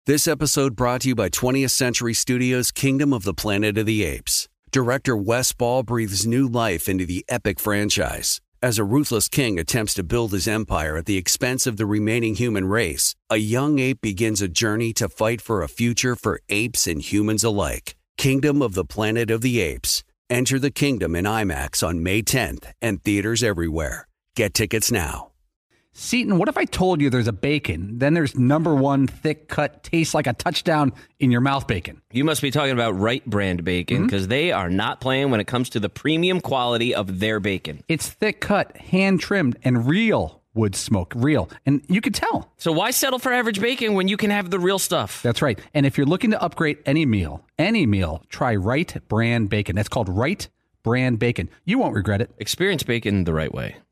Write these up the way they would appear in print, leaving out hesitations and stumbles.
This episode brought to you by 20th Century Studios' Kingdom of the Planet of the Apes. Director Wes Ball breathes new life into the epic franchise. As a ruthless king attempts to build his empire at the expense of the remaining human race, a young ape begins a journey to fight for a future for apes and humans alike. Kingdom of the Planet of the Apes. Enter the kingdom in IMAX on May 10th and theaters everywhere. Get tickets now. Seton, what if I told you there's a bacon, then there's number one thick cut, tastes like a touchdown in your mouth bacon? You must be talking about Wright brand bacon, because they are not playing when it comes to the premium quality of their bacon. It's thick cut, hand trimmed, and real wood smoke. Real. And you can tell. So why settle for average bacon when you can have the real stuff? That's right. And if you're looking to upgrade any meal, try Wright brand bacon. That's called Wright brand bacon. You won't regret it. Experience bacon the right way.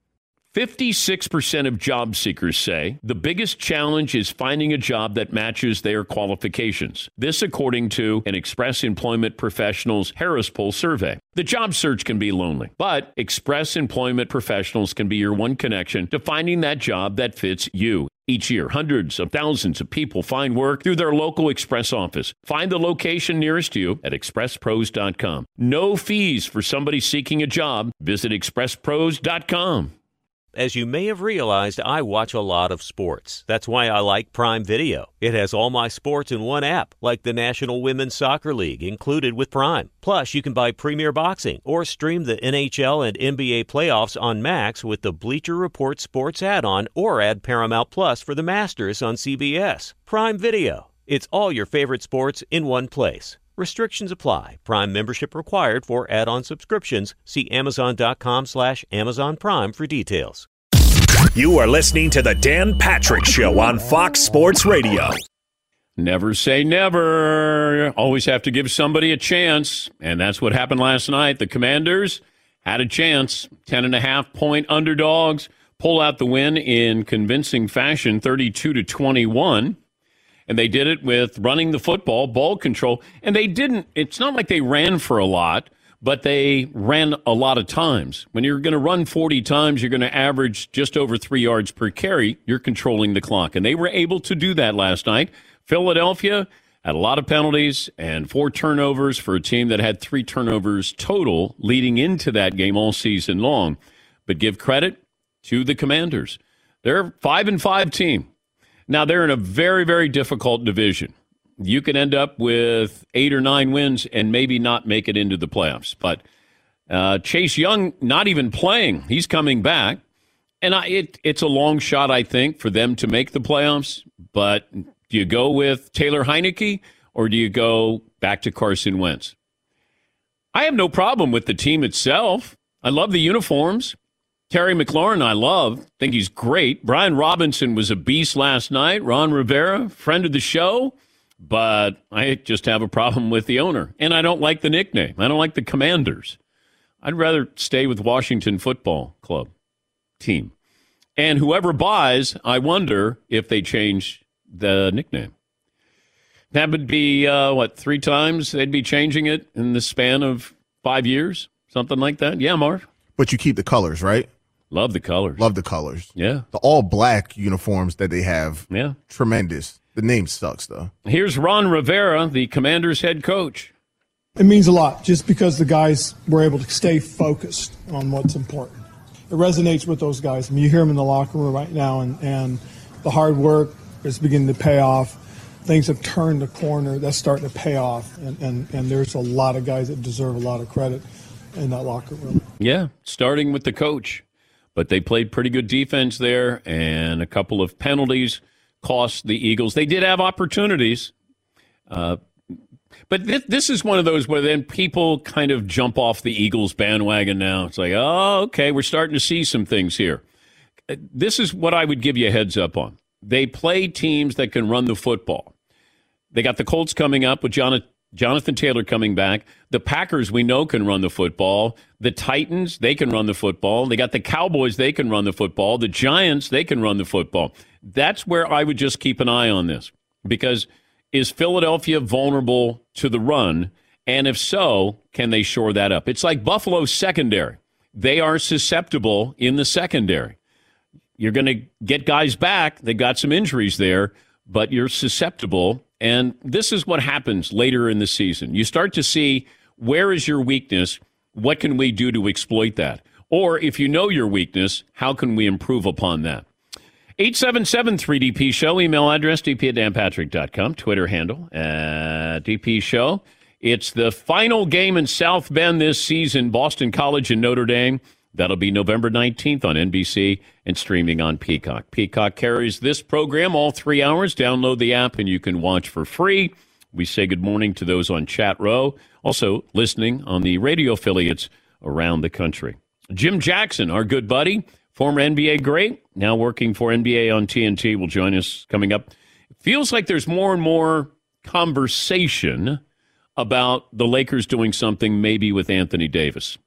56% of job seekers say the biggest challenge is finding a job that matches their qualifications. This according to an Express Employment Professionals Harris Poll survey. The job search can be lonely, but Express Employment Professionals can be your one connection to finding that job that fits you. Each year, hundreds of thousands of people find work through their local Express office. Find the location nearest you at expresspros.com. No fees for somebody seeking a job. Visit expresspros.com. As you may have realized, I watch a lot of sports. That's why I like Prime Video. It has all my sports in one app, like the National Women's Soccer League, included with Prime. Plus, you can buy Premier Boxing or stream the NHL and NBA playoffs on Max with the Bleacher Report Sports add-on, or add Paramount Plus for the Masters on CBS. Prime Video. It's all your favorite sports in one place. Restrictions apply. Prime membership required for add-on subscriptions. See Amazon.com/Amazon Prime for details. You are listening to the Dan Patrick Show on Fox Sports Radio. Never say never. Always have to give somebody a chance. And that's what happened last night. The Commanders had a chance. 10.5-point underdogs. Pull out the win in convincing fashion, 32-21. And they did it with running the football, ball control. And they didn't, it's not like they ran for a lot, but they ran a lot of times. When you're going to run 40 times, you're going to average just over 3 yards per carry. You're controlling the clock. And they were able to do that last night. Philadelphia had a lot of penalties and 4 turnovers for a team that had 3 turnovers total leading into that game all season long. But give credit to the Commanders. They're a 5-5 team. Now, they're in a very, very difficult division. You can end up with 8 or 9 wins and maybe not make it into the playoffs. But Chase Young not even playing. He's coming back. And it's a long shot, I think, for them to make the playoffs. But do you go with Taylor Heineke or do you go back to Carson Wentz? I have no problem with the team itself. I love the uniforms. Terry McLaurin, I love. Think he's great. Brian Robinson was a beast last night. Ron Rivera, friend of the show. But I just have a problem with the owner. And I don't like the nickname. I don't like the Commanders. I'd rather stay with Washington Football Club team. And whoever buys, I wonder if they change the nickname. That would be, 3 times they'd be changing it in the span of 5 years? Something like that? Yeah, Marv? But you keep the colors, right? Love the colors. Love the colors. Yeah. The all-black uniforms that they have. Yeah. Tremendous. The name sucks, though. Here's Ron Rivera, the Commanders' head coach. It means a lot just because the guys were able to stay focused on what's important. It resonates with those guys. I mean, you hear them in the locker room right now, and the hard work is beginning to pay off. Things have turned the corner. That's starting to pay off, and there's a lot of guys that deserve a lot of credit in that locker room. Yeah, starting with the coach. But they played pretty good defense there, and a couple of penalties cost the Eagles. They did have opportunities. But this is one of those where then people kind of jump off the Eagles bandwagon now. It's like, oh, okay, we're starting to see some things here. This is what I would give you a heads up on. They play teams that can run the football. They got the Colts coming up with Jonathan Taylor coming back. The Packers, we know, can run the football. The Titans, they can run the football. They got the Cowboys, they can run the football. The Giants, they can run the football. That's where I would just keep an eye on this. Because is Philadelphia vulnerable to the run? And if so, can they shore that up? It's like Buffalo's secondary. They are susceptible in the secondary. You're going to get guys back. They got some injuries there, but you're susceptible And this is what happens later in the season. You start to see, where is your weakness? What can we do to exploit that? Or if you know your weakness, how can we improve upon that? 877-3DP Show, email address dp@danpatrick.com, Twitter handle @DP Show. It's the final game in South Bend this season, Boston College and Notre Dame. That'll be November 19th on NBC and streaming on Peacock. Peacock carries this program all 3 hours. Download the app and you can watch for free. We say good morning to those on Chat Row, also listening on the radio affiliates around the country. Jim Jackson, our good buddy, former NBA great, now working for NBA on TNT, will join us coming up. It feels like there's more and more conversation about the Lakers doing something maybe with Anthony Davis.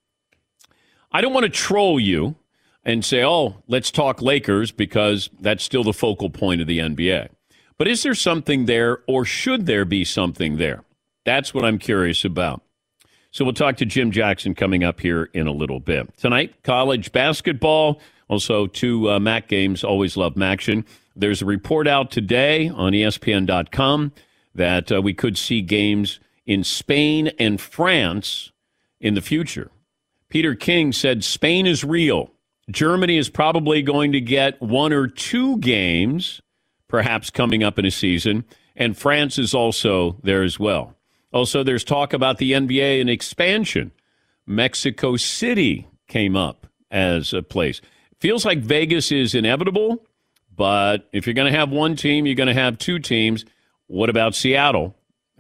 I don't want to troll you and say, oh, let's talk Lakers, because that's still the focal point of the NBA. But is there something there, or should there be something there? That's what I'm curious about. So we'll talk to Jim Jackson coming up here in a little bit. Tonight, college basketball, also 2 MAC games. Always love MACtion. There's a report out today on ESPN.com that we could see games in Spain and France in the future. Peter King said Spain is real. Germany is probably going to get 1 or 2 games, perhaps coming up in a season, and France is also there as well. Also, there's talk about the NBA and expansion. Mexico City came up as a place. Feels like Vegas is inevitable, but if you're going to have 1 team, you're going to have 2 teams. What about Seattle?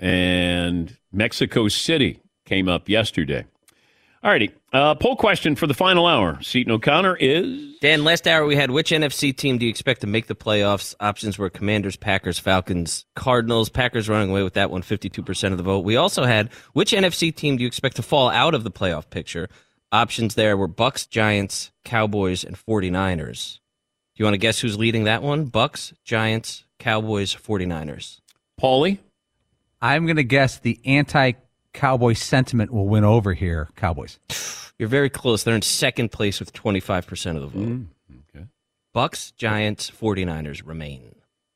And Mexico City came up yesterday. All righty. Poll question for the final hour. Seton O'Connor is... Dan, last hour we had which NFC team do you expect to make the playoffs? Options were Commanders, Packers, Falcons, Cardinals. Packers running away with that one, 52% of the vote. We also had which NFC team do you expect to fall out of the playoff picture? Options there were Bucks, Giants, Cowboys, and 49ers. Do you want to guess who's leading that one? Bucks, Giants, Cowboys, 49ers. Paulie? I'm going to guess the anti-Cowboy sentiment will win over here, Cowboys. You're very close. They're in second place with 25% of the vote. Okay. Bucks, Giants, 49ers remain.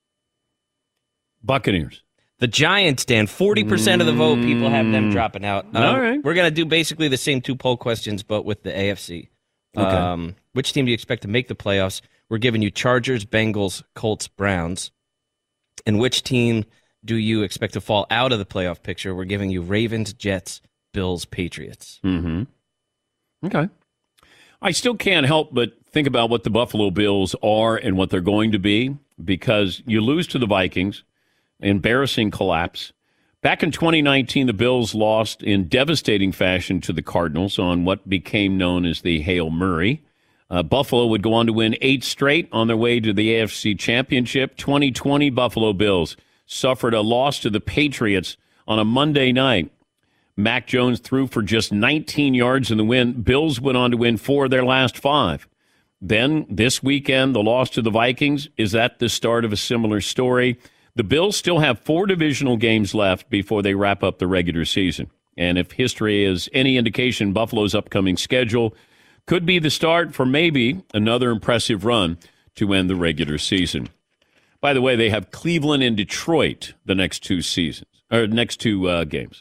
Buccaneers. The Giants, Dan, 40% of the vote. People have them dropping out. All right. We're going to do basically the same 2 poll questions, but with the AFC. Okay. Which team do you expect to make the playoffs? We're giving you Chargers, Bengals, Colts, Browns. And which team do you expect to fall out of the playoff picture? We're giving you Ravens, Jets, Bills, Patriots. Mm-hmm. Okay. I still can't help but think about what the Buffalo Bills are and what they're going to be, because you lose to the Vikings, embarrassing collapse. Back in 2019, the Bills lost in devastating fashion to the Cardinals on what became known as the Hail Murray. Buffalo would go on to win 8 straight on their way to the AFC Championship. 2020 Buffalo Bills suffered a loss to the Patriots on a Monday night. Mac Jones threw for just 19 yards in the win. Bills went on to win 4 of their last 5. Then this weekend, the loss to the Vikings. Is that the start of a similar story? The Bills still have 4 divisional games left before they wrap up the regular season. And if history is any indication, Buffalo's upcoming schedule could be the start for maybe another impressive run to end the regular season. By the way, they have Cleveland and Detroit the next 2 games.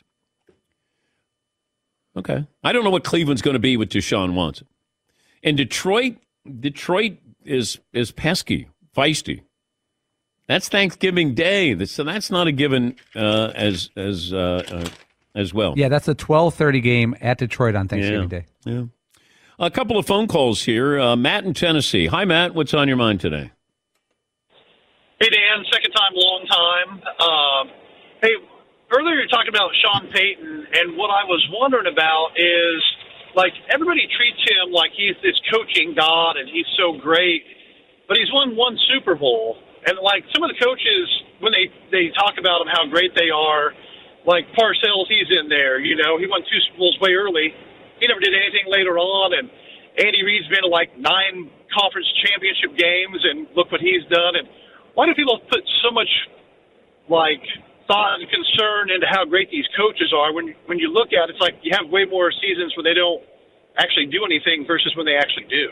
Okay. I don't know what Cleveland's going to be with Deshaun Watson. And Detroit is pesky, feisty. That's Thanksgiving Day, so that's not a given as well. Yeah, that's a 12:30 game at Detroit on Thanksgiving Day. Yeah. A couple of phone calls here. Matt in Tennessee. Hi, Matt. What's on your mind today? Hey, Dan. Second time, long time. Hey, earlier you talked about Sean Payton, and what I was wondering about is, like, everybody treats him like he's this coaching god and he's so great, but he's won 1 Super Bowl. And, like, some of the coaches, when they talk about him, how great they are, like Parcells, he's in there. You know, he won 2 Super Bowls way early. He never did anything later on. And Andy Reid's been to, like, 9 conference championship games, and look what he's done. And why do people put so much, like, thought and concern into how great these coaches are? When you look at it, it's like you have way more seasons where they don't actually do anything versus when they actually do.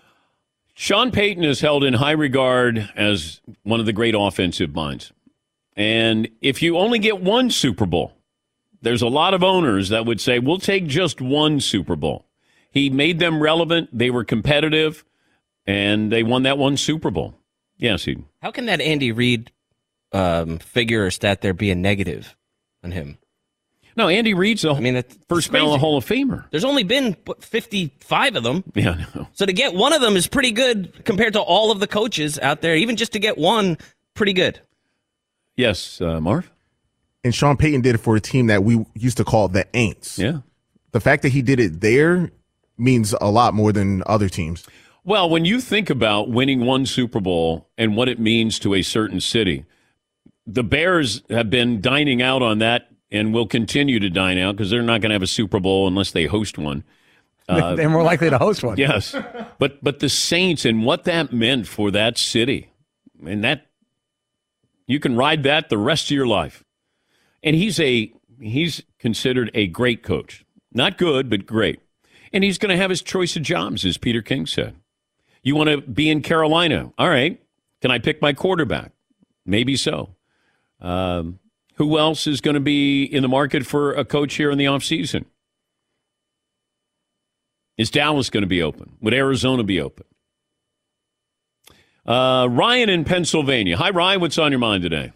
Sean Payton is held in high regard as one of the great offensive minds. And if you only get one Super Bowl, there's a lot of owners that would say, we'll take just one Super Bowl. He made them relevant. They were competitive, and they won that one Super Bowl. Yes, he. How can that Andy Reid figure or stat there be a negative on him? No, Andy Reid's the first ballot Hall of Famer. There's only been 55 of them. Yeah, no. So to get one of them is pretty good compared to all of the coaches out there. Even just to get one, pretty good. Yes, Marv? And Sean Payton did it for a team that we used to call the Aints. Yeah. The fact that he did it there means a lot more than other teams. Well, when you think about winning one Super Bowl and what it means to a certain city, the Bears have been dining out on that and will continue to dine out because they're not going to have a Super Bowl unless they host one. They're more likely to host one. Yes. But the Saints and what that meant for that city, and that you can ride that the rest of your life. And he's considered a great coach. Not good, but great. And he's going to have his choice of jobs, as Peter King said. You want to be in Carolina. All right. Can I pick my quarterback? Maybe so. Who else is going to be in the market for a coach here in the offseason? Is Dallas going to be open? Would Arizona be open? Ryan in Pennsylvania. Hi, Ryan. What's on your mind today?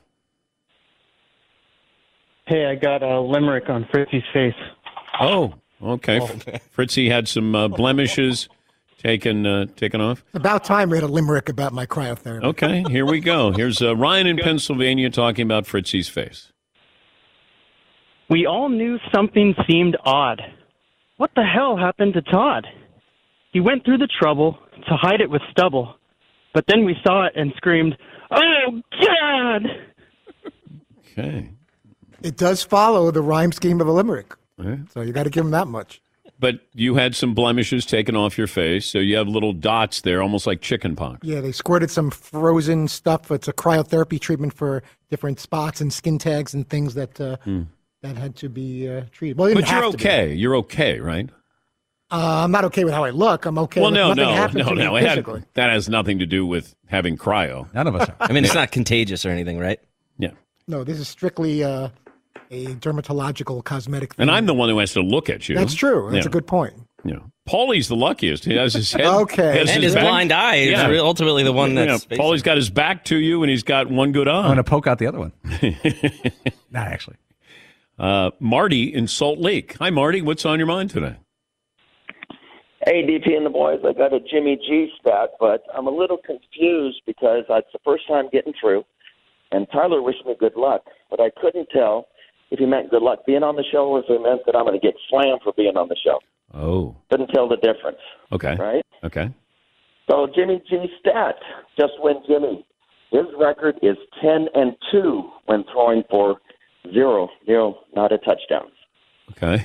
Hey, I got a limerick on Fritzy's face. Oh, okay. Fritzy had some blemishes taken off. About time we had a limerick about my cryotherapy. Okay, here we go. Here's Ryan in Pennsylvania talking about Fritzy's face. We all knew something seemed odd. What the hell happened to Todd? He went through the trouble to hide it with stubble, but then we saw it and screamed, "Oh, God!" Okay. It does follow the rhyme scheme of a limerick, Yeah. so you got to give him that much. But you had some blemishes taken off your face, so you have little dots there, almost like chicken pox. Yeah, they squirted some frozen stuff. It's a cryotherapy treatment for different spots and skin tags and things that that had to be treated. Well, but you're okay. You're okay, right? I'm not okay with how I look. I'm okay with nothing happened to me physically. That has nothing to do with having cryo. None of us are. I mean, it's not contagious or anything, right? Yeah. No, this is strictly a dermatological cosmetic thing. And I'm the one who has to look at you. That's true. That's a good point. Yeah. Paulie's the luckiest. He has his head. Okay. And his blind eye is ultimately the one that's... Paulie's got his back to you, and he's got one good eye. I'm going to poke out the other one. Not actually. Marty in Salt Lake. Hi, Marty. What's on your mind today? Hey, DP and the boys. I got a Jimmy G stat, but I'm a little confused because it's the first time getting through, and Tyler wished me good luck, but I couldn't tell if he meant good luck being on the show or if it meant that I'm going to get slammed for being on the show. Oh. Couldn't tell the difference. Okay. Right? Okay. So Jimmy G stat, just when Jimmy. His record is 10-2 when throwing for 0, not a touchdown. Okay.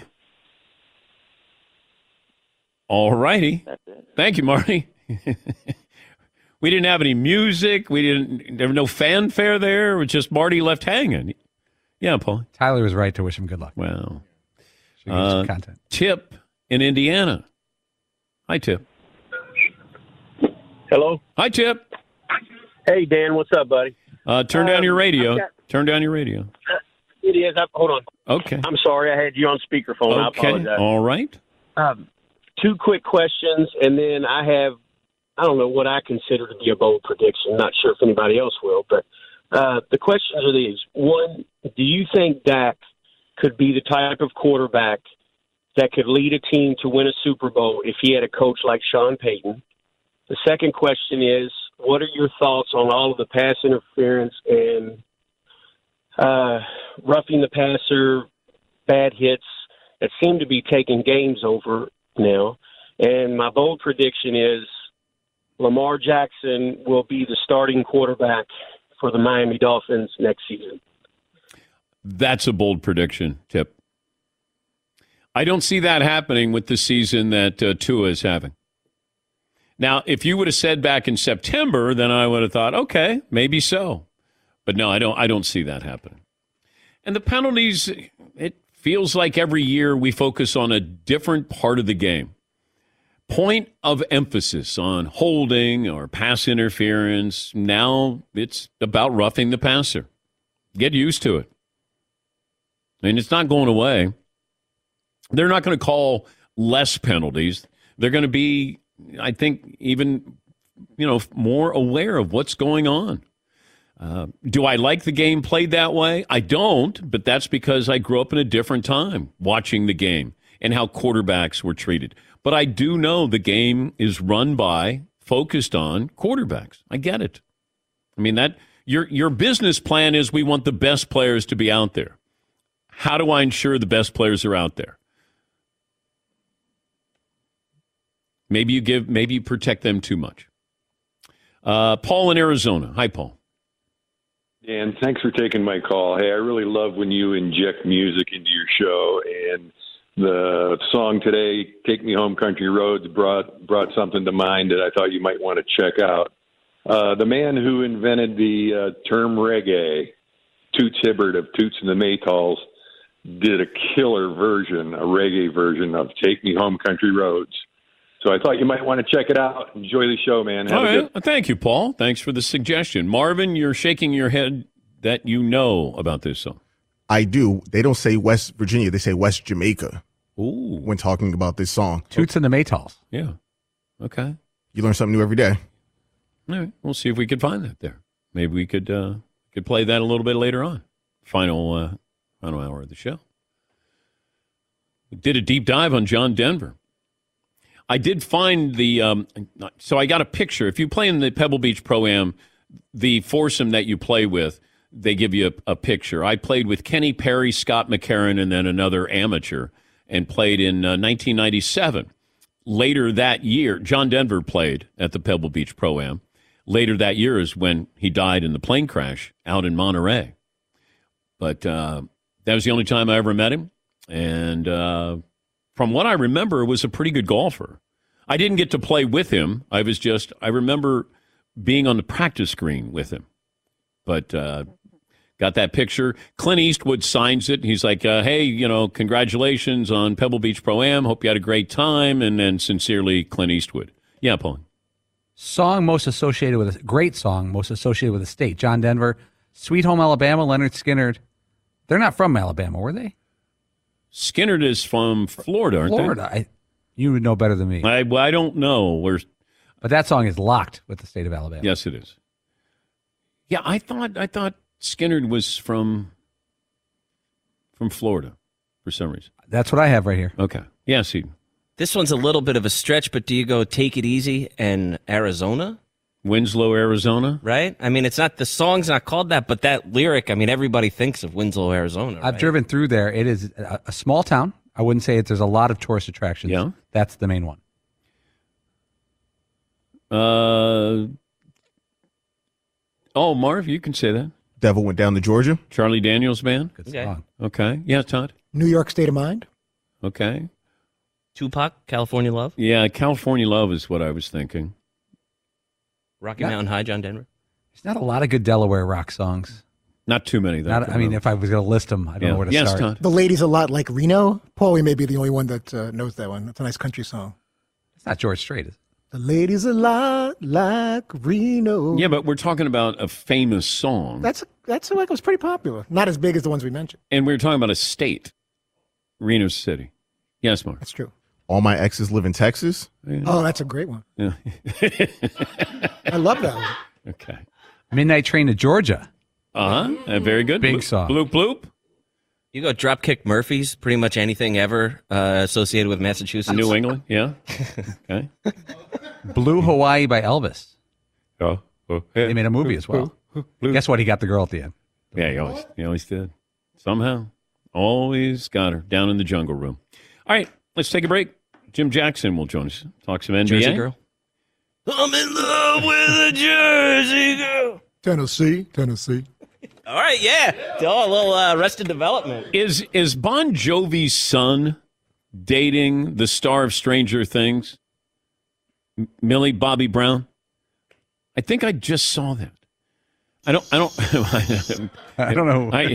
All righty. Thank you, Marty. We didn't have any music. There was no fanfare there. It was just Marty left hanging. Yeah, Paul. Tyler was right to wish him good luck. Well, should give some content. Tip in Indiana. Hi, Tip. Hello. Hi, Tip. Hey, Dan. What's up, buddy? Turn down your radio. Turn down your radio. It is. Hold on. Okay. I'm sorry. I had you on speakerphone. Okay. I apologize. All right. 2 quick questions, and then I don't know what I consider to be a bold prediction. Not sure if anybody else will, but the questions are these. One, do you think Dak could be the type of quarterback that could lead a team to win a Super Bowl if he had a coach like Sean Payton? The second question is, what are your thoughts on all of the pass interference and roughing the passer, bad hits that seem to be taking games over now? And my bold prediction is Lamar Jackson will be the starting quarterback for the Miami Dolphins next season. That's a bold prediction, Tip. I don't see that happening with the season that Tua is having. Now, if you would have said back in September, then I would have thought, okay, maybe so. But no, I don't see that happening. And the penalties, it feels like every year we focus on a different part of the game. Point of emphasis on holding or pass interference. Now it's about roughing the passer. Get used to it. I mean, it's not going away. They're not going to call less penalties. They're going to be, I think, even, more aware of what's going on. Do I like the game played that way? I don't, but that's because I grew up in a different time watching the game and how quarterbacks were treated. But I do know the game is run by, focused on quarterbacks. I get it. I mean, that your business plan is we want the best players to be out there. How do I ensure the best players are out there? Maybe you protect them too much. Paul in Arizona. Hi, Paul. Dan, thanks for taking my call. Hey, I really love when you inject music into your show, and the song today, Take Me Home Country Roads, brought something to mind that I thought you might want to check out. The man who invented the term reggae, Toots Hibbert of Toots and the Maytals, did a killer version, a reggae version of Take Me Home Country Roads. So I thought you might want to check it out. Enjoy the show, man. All right. Thank you, Paul. Thanks for the suggestion. Marvin, you're shaking your head that you know about this song. I do. They don't say West Virginia. They say West Jamaica. Ooh. When talking about this song. Toots and the Maytals. Yeah. Okay. You learn something new every day. All right. We'll see if we could find that there. Maybe we could play that a little bit later on. Final hour of the show. We did a deep dive on John Denver. I did find so I got a picture. If you play in the Pebble Beach Pro-Am, the foursome that you play with, they give you a picture. I played with Kenny Perry, Scott McCarron, and then another amateur, and played in 1997. Later that year, John Denver played at the Pebble Beach Pro-Am. Later that year is when he died in the plane crash out in Monterey. But that was the only time I ever met him. And from what I remember, was a pretty good golfer. I didn't get to play with him. I remember being on the practice green with him. But got that picture. Clint Eastwood signs it. He's like, hey, congratulations on Pebble Beach Pro-Am. Hope you had a great time. And then sincerely, Clint Eastwood. Yeah, Paul. Great song most associated with a state. John Denver, Sweet Home Alabama, Leonard Skinner. They're not from Alabama, were they? Skinner is from Florida, aren't they? You would know better than me. I don't know. But that song is locked with the state of Alabama. Yes, it is. Yeah, I thought Skinner was from Florida for some reason. That's what I have right here. Okay. Yeah, see. This one's a little bit of a stretch, but do you go Take It Easy and Arizona? Winslow, Arizona? Right? I mean, the song's not called that, but that lyric, I mean, everybody thinks of Winslow, Arizona. I've driven through there. It is a small town. I wouldn't say there's a lot of tourist attractions. Yeah. That's the main one. Marv, you can say that. Devil Went Down to Georgia. Charlie Daniels Band. Good song. Okay. Yeah, Todd. New York State of Mind. Okay. Tupac, California Love. Yeah, California Love is what I was thinking. Rocky Mountain High, John Denver. There's not a lot of good Delaware rock songs. Not too many, though. If I was going to list them, I don't know where to start. Todd. The Lady's a Lot Like Reno. Paulie may be the only one that knows that one. It's a nice country song. It's not George Strait, is it? The Lady's a Lot Like Reno. Yeah, but we're talking about a famous song. That's like it was pretty popular. Not as big as the ones we mentioned. And we're talking about a state, Reno City. Yes, Mark. That's true. All My Exes Live in Texas. Yeah. Oh, that's a great one. Yeah. I love that one. Okay. Midnight Train to Georgia. Very good. Big song. Bloop, bloop. You go Dropkick Murphys, pretty much anything ever associated with Massachusetts. New England, yeah. Okay. Blue Hawaii by Elvis. Oh. They made a movie as well. Guess what? He got the girl at the end. Yeah, he always did. Somehow. Always got her down in the jungle room. All right, let's take a break. Jim Jackson will join us. Talk some NBA. Jersey girl. I'm in love with a Jersey girl. Tennessee. All right, yeah. A little Arrested Development. Is Bon Jovi's son dating the star of Stranger Things, Millie Bobby Brown? I think I just saw that. I don't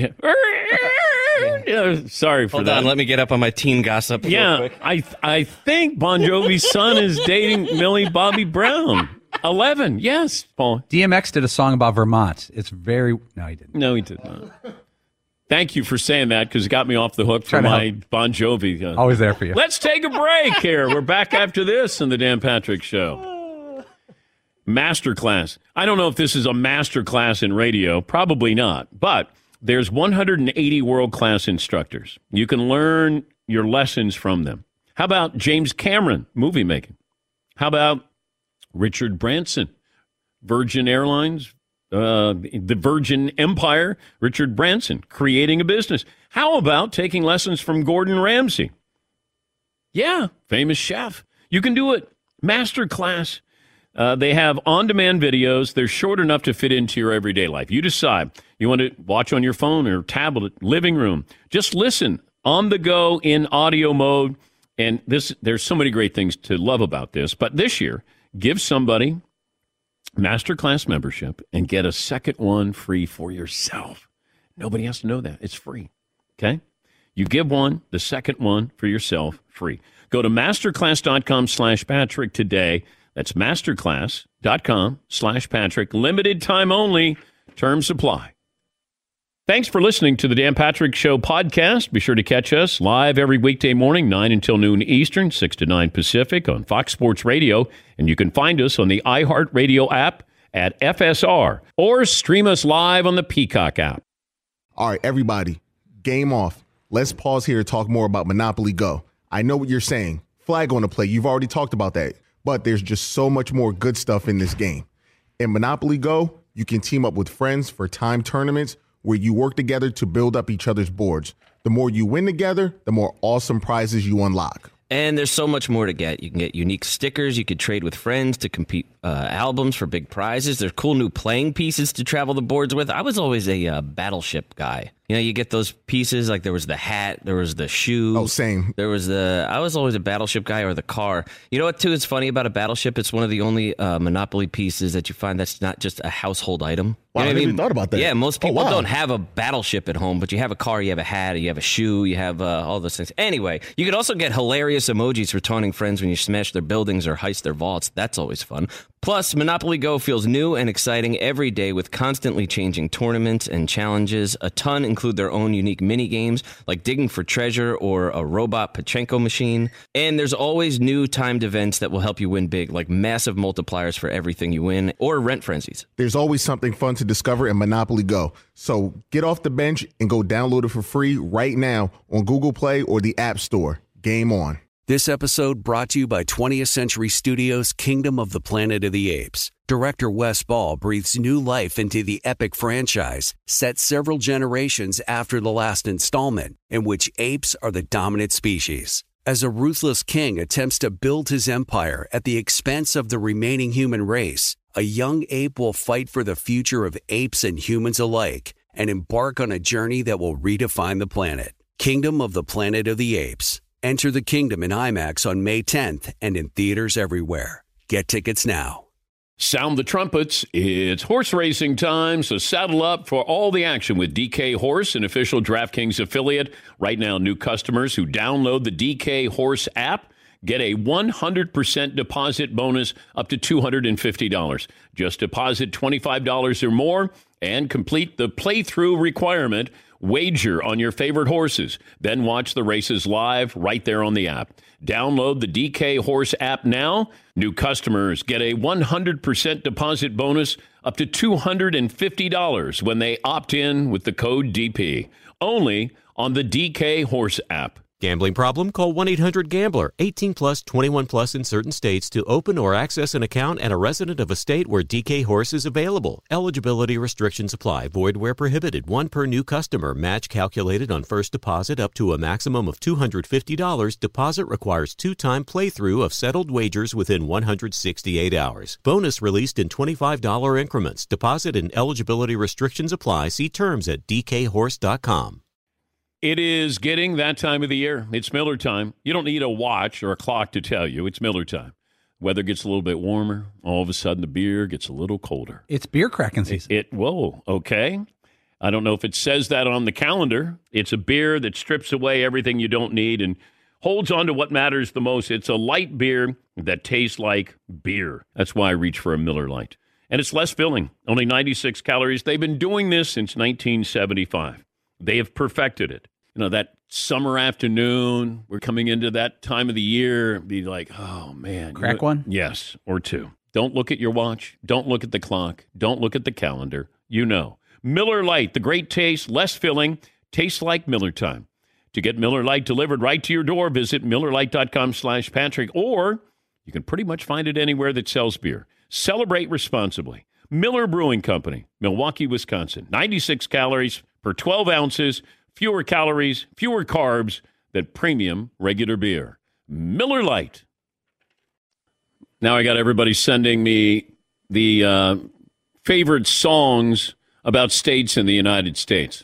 know. Sorry for Hold that. on, let me get up on my teen gossip. Yeah, real quick. I think Bon Jovi's son is dating Millie Bobby Brown. 11, yes, Paul. DMX did a song about Vermont. It's very... No, he didn't. No, he did not. Thank you for saying that because it got me off the hook for my Bon Jovi. Always there for you. Let's take a break here. We're back after this on the Dan Patrick Show. Masterclass. I don't know if this is a masterclass in radio. Probably not. But there's 180 world-class instructors. You can learn your lessons from them. How about James Cameron, movie making? How about Richard Branson, Virgin Airlines, the Virgin Empire, Richard Branson, creating a business. How about taking lessons from Gordon Ramsay? Yeah, famous chef. You can do it. Masterclass. They have on-demand videos. They're short enough to fit into your everyday life. You decide. You want to watch on your phone or tablet, living room. Just listen on the go in audio mode. And there's so many great things to love about this. But this year, give somebody Masterclass membership and get a second one free for yourself. Nobody has to know that. It's free. Okay? You give one, the second one for yourself free. Go to masterclass.com/Patrick today. That's masterclass.com/Patrick. Limited time only. Terms apply. Thanks for listening to the Dan Patrick Show podcast. Be sure to catch us live every weekday morning, 9 until noon Eastern, 6 to 9 Pacific on Fox Sports Radio. And you can find us on the iHeartRadio app at FSR or stream us live on the Peacock app. All right, everybody, game off. Let's pause here to talk more about Monopoly Go. I know what you're saying. Flag on the play. You've already talked about that. But there's just so much more good stuff in this game. In Monopoly Go, you can team up with friends for time tournaments where you work together to build up each other's boards. The more you win together, the more awesome prizes you unlock. And there's so much more to get. You can get unique stickers. You could trade with friends to compete albums for big prizes. There's cool new playing pieces to travel the boards with. I was always a Battleship guy. You know, you get those pieces, like there was the hat, there was the shoe. Oh, same. I was always a Battleship guy, or the car. You know what, too, is funny about a Battleship? It's one of the only Monopoly pieces that you find that's not just a household item. Wow, You know I never even thought about that. Yeah, most people wow. don't have a Battleship at home, but you have a car, you have a hat, you have a shoe, you have all those things. Anyway, you could also get hilarious emojis for taunting friends when you smash their buildings or heist their vaults. That's always fun. Plus, Monopoly Go feels new and exciting every day with constantly changing tournaments and challenges. A ton include their own unique mini games like digging for treasure or a robot Pachinko machine. And there's always new timed events that will help you win big, like massive multipliers for everything you win or rent frenzies. There's always something fun to discover in Monopoly Go. So get off the bench and go download it for free right now on Google Play or the App Store. Game on. This episode brought to you by 20th Century Studios' Kingdom of the Planet of the Apes. Director Wes Ball breathes new life into the epic franchise, set several generations after the last installment, in which apes are the dominant species. As a ruthless king attempts to build his empire at the expense of the remaining human race, a young ape will fight for the future of apes and humans alike and embark on a journey that will redefine the planet. Kingdom of the Planet of the Apes. Enter the kingdom in IMAX on May 10th and in theaters everywhere. Get tickets now. Sound the trumpets. It's horse racing time, so saddle up for all the action with DK Horse, an official DraftKings affiliate. Right now, new customers who download the DK Horse app get a 100% deposit bonus up to $250. Just deposit $25 or more and complete the playthrough requirement. Wager on your favorite horses, then watch the races live right there on the app. Download the DK Horse app now. New customers get a 100% deposit bonus up to $250 when they opt in with the code DP. Only on the DK Horse app. Gambling problem? Call 1-800-GAMBLER. 18 plus, 21 plus in certain states to open or access an account and a resident of a state where DK Horse is available. Eligibility restrictions apply. Void where prohibited. One per new customer. Match calculated on first deposit up to a maximum of $250. Deposit requires 2-time playthrough of settled wagers within 168 hours. Bonus released in $25 increments. Deposit and eligibility restrictions apply. See terms at dkhorse.com. It is getting that time of the year. It's Miller time. You don't need a watch or a clock to tell you. It's Miller time. Weather gets a little bit warmer. All of a sudden, the beer gets a little colder. It's beer cracking season. Whoa, okay. I don't know if it says that on the calendar. It's a beer that strips away everything you don't need and holds on to what matters the most. It's a light beer that tastes like beer. That's why I reach for a Miller Lite. And it's less filling, only 96 calories. They've been doing this since 1975. They have perfected it. You know, that summer afternoon, we're coming into that time of the year, be like, oh, man. Crack one? Yes, or two. Don't look at your watch. Don't look at the clock. Don't look at the calendar. You know. Miller Lite, the great taste, less filling, tastes like Miller time. To get Miller Lite delivered right to your door, visit MillerLite.com/Patrick, or you can pretty much find it anywhere that sells beer. Celebrate responsibly. Miller Brewing Company, Milwaukee, Wisconsin. 96 calories per 12 ounces, fewer calories, fewer carbs than premium regular beer. Miller Lite. Now I got everybody sending me the favorite songs about states in the United States.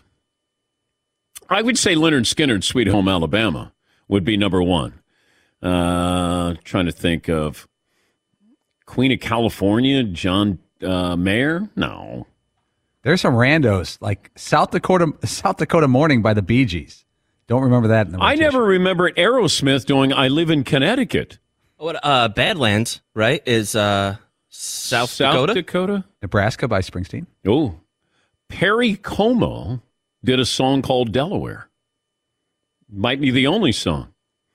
I would say Lynyrd Skynyrd's Sweet Home Alabama would be number one. Trying to think of Queen of California, John Mayer? No. There's some randos, like South Dakota Morning by the Bee Gees. Don't remember that. I never remember Aerosmith doing I Live in Connecticut. What Badlands, right, is South Dakota? Nebraska by Springsteen. Oh. Perry Como did a song called Delaware. Might be the only song.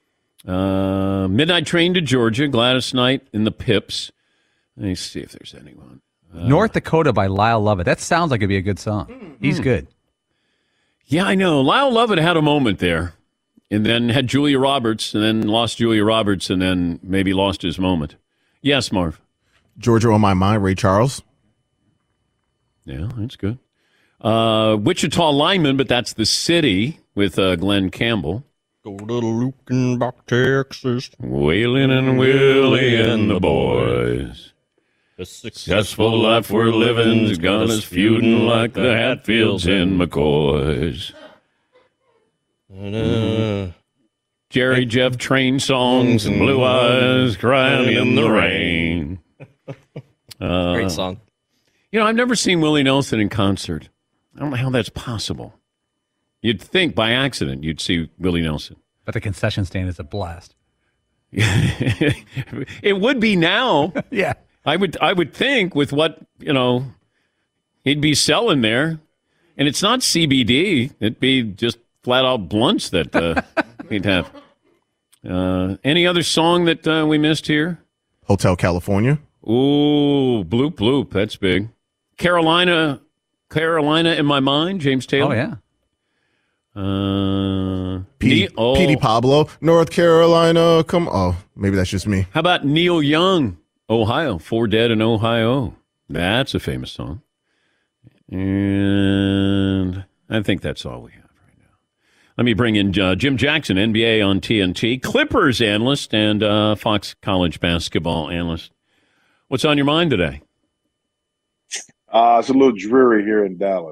Midnight Train to Georgia, Gladys Knight and the Pips. Let me see if there's anyone. North Dakota by Lyle Lovett. That sounds like it'd be a good song. He's good. Yeah, I know. Lyle Lovett had a moment there, and then had Julia Roberts, and then lost Julia Roberts, and then maybe lost his moment. Yes, Marv. Georgia on My Mind, Ray Charles. Yeah, that's good. Wichita Lineman, but that's the city with Glenn Campbell. Go to Lukenbach, Texas. Waylon and Willie and the boys. A successful life we're living's got us feuding like the Hatfields and McCoys. Jerry Jeff train songs and Blue Eyes crying in the rain. Great song. You know, I've never seen Willie Nelson in concert. I don't know how that's possible. You'd think by accident you'd see Willie Nelson. But the concession stand is a blast. It would be now. Yeah. I would think with what, you know, he'd be selling there. And it's not CBD. It'd be just flat out blunts that he'd have. Any other song that we missed here? Hotel California. Ooh, Bloop Bloop. That's big. Carolina in My Mind, James Taylor. Oh, yeah. Petey Pablo, North Carolina. Maybe that's just me. How about Neil Young, Ohio? Four Dead in Ohio. That's a famous song. And I think that's all we have right now. Let me bring in Jim Jackson, NBA on TNT, Clippers analyst, and Fox College basketball analyst. What's on your mind today? It's a little dreary here in Dallas.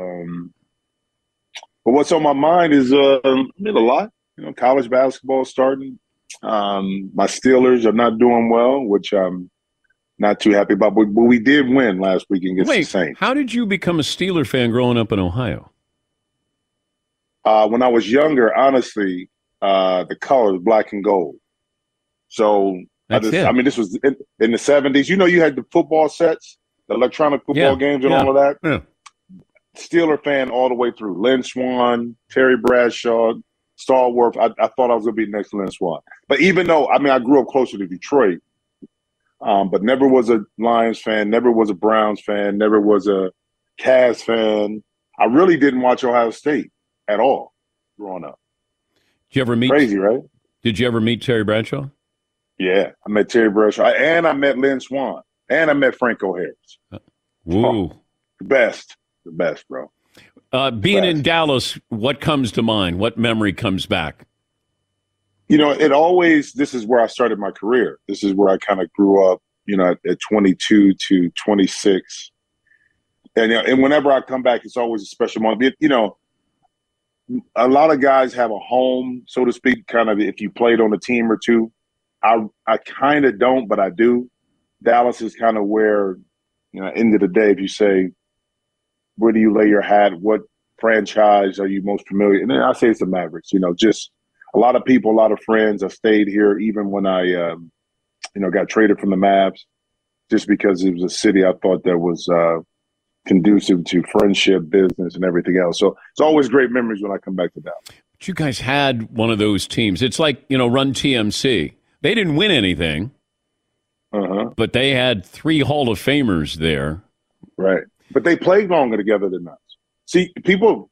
But what's on my mind is a lot. You know, college basketball starting. My Steelers are not doing well, which I'm not too happy about. But we did win last week against the Saints. How did you become a Steeler fan growing up in Ohio? When I was younger, honestly, the color was black and gold. So this was in the 70s. You know, you had the football sets, the electronic football games and all of that. Yeah. Steeler fan all the way through. Lynn Swann, Terry Bradshaw, Stallworth. I thought I was going to be next to Lynn Swann. But even though, I grew up closer to Detroit, but never was a Lions fan, never was a Browns fan, never was a Cavs fan. I really didn't watch Ohio State at all growing up. Did you ever meet? Crazy, right? Did you ever meet Terry Bradshaw? Yeah, I met Terry Bradshaw, and I met Lynn Swann, and I met Franco Harris. Woo. The best, bro. Being in Dallas, what comes to mind? What memory comes back? You know, this is where I started my career. This is where I kind of grew up, you know, at 22 to 26. And whenever I come back, it's always a special moment. You know, a lot of guys have a home, so to speak, kind of if you played on a team or two. I kind of don't, but I do. Dallas is kind of where, you know, end of the day, if you say, where do you lay your hat? What franchise are you most familiar? And then I say it's the Mavericks. You know, just a lot of people, a lot of friends. I stayed here even when I, got traded from the Mavs, just because it was a city I thought that was conducive to friendship, business, and everything else. So it's always great memories when I come back to Dallas. But you guys had one of those teams. It's like, Run TMC. They didn't win anything, but they had 3 Hall of Famers there. Right. But they played longer together than us. See, people,